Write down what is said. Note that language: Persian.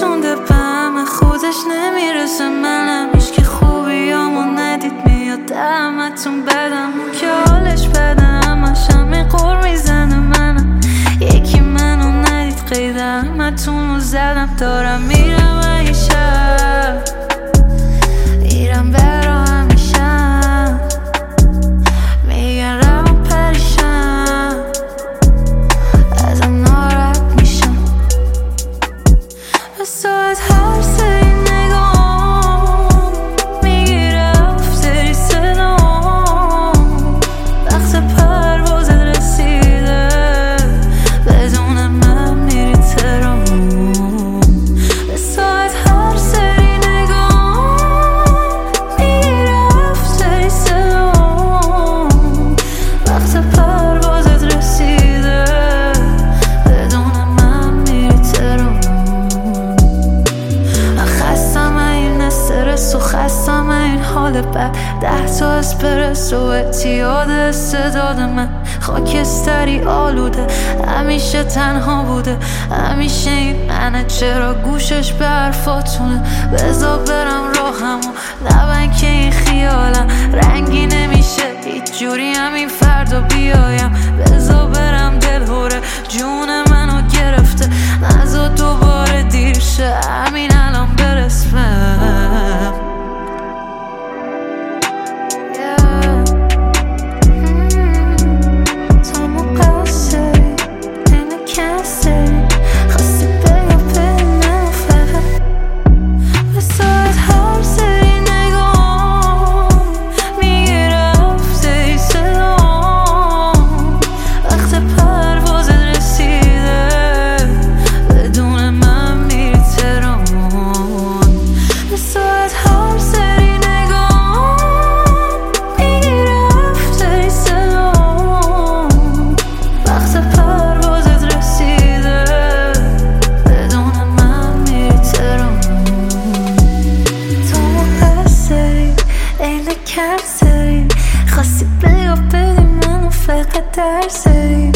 رسونده به همه خودش نمیرسه. منم هیچکی خوبیامو ندید میاد دمتون بدم. اون که حالش بده همش همه قور میزنه. منم یکی منو ندید قید همتون رو زدم. دارم میرم این شب میرم برا همیشم. میگن روم پریشم ازم ناراحت میشم. به ساعت هر سری نگام میگیره افتری صدام. وقت پروازت رسیده بدون من میری تهران. به ساعت هر سری نگام میگیره افتری صدام. وقت پروازت رسیده بدون من میری تهران. خستم این استرس و خستم این حال بد. 10 تا اسپرسو اعتیاد استعداد من. خاکستری آلوده همیشه تنها بوده. همیشه این منه چرا گوشش به حرفاتونه. بذار برم راهمو نبن که این خیالم رنگی نمیشه هیچ جوری همین فردا بیایم. بذار برم دلهوره جون منو گرفته. نذار دوباره دیر شه همین الان برسم. خواستی بگو بدی منو فقط درسایی.